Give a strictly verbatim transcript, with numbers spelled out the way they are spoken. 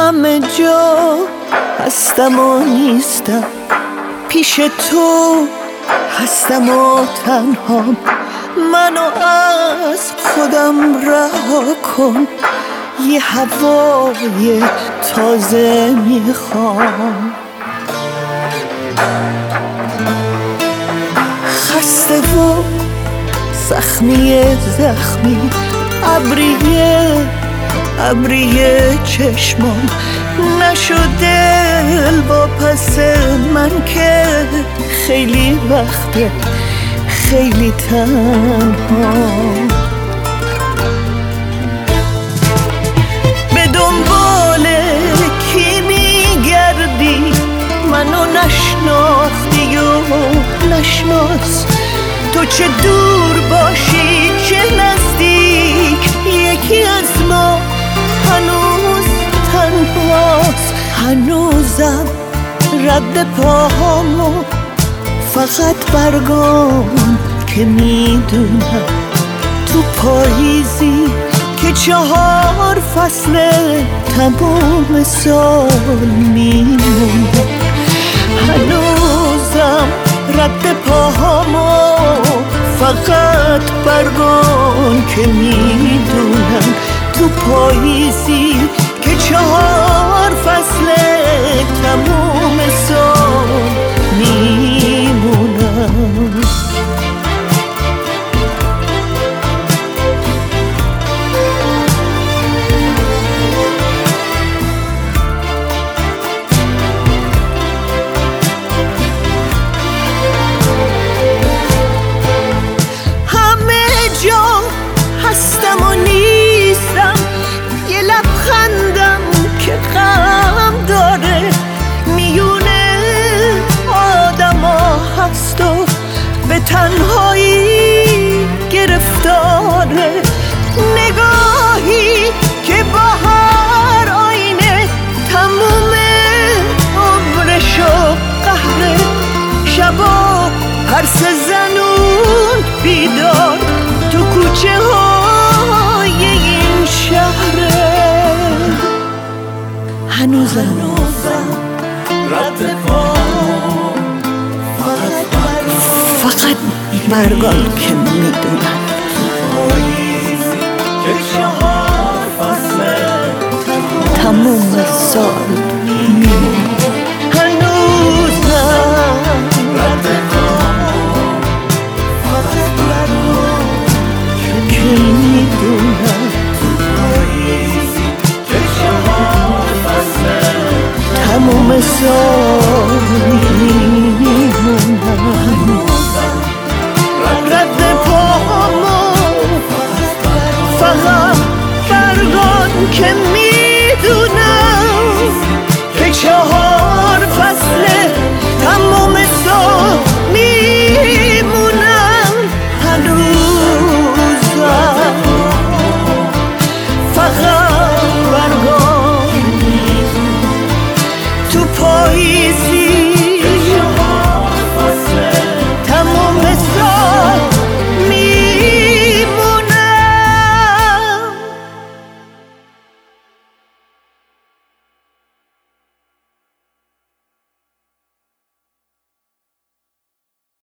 همه جا هستم و نیستم، پیش تو هستم و تنهام. منو از خودم رها کن، یه هوای تازه میخوام. خسته و زخمی زخمی، ابریه ابریه چشمام، نشده دل با پس من که خیلی وقته خیلی تنها. به دنبال کی میگردی؟ منو نشناختی و نشناس، تو چه دور باشی چه نزدیک، یکی از ما هنوز تنهاست. هنوزم رد پاهامو فقط برگام که میدونم تو پاییزی که چهار فصل تمام سال میمونم. هنوزم رد پاهامو فقط برگام که میدونم تو پاییزی که چهار فصل تمام سال میمونم. همه جا هستم و نیستم، یه لبخندم که غم داره، میونه آدم ها هست و به تنهایی گرفتاره. نگاهی که با هر آینه تموم عمرشو قهره، شبا هر سه زنون بیدار تو کوچه های این شهره. هنوزم رد پام فقط برگان که میدونم که چهار فصل تموم سال میمونم. هنوزم رد پام فقط برگان که میدونم که چهار فصل تموم سال میمونم. رد پاهامو فقط برگان که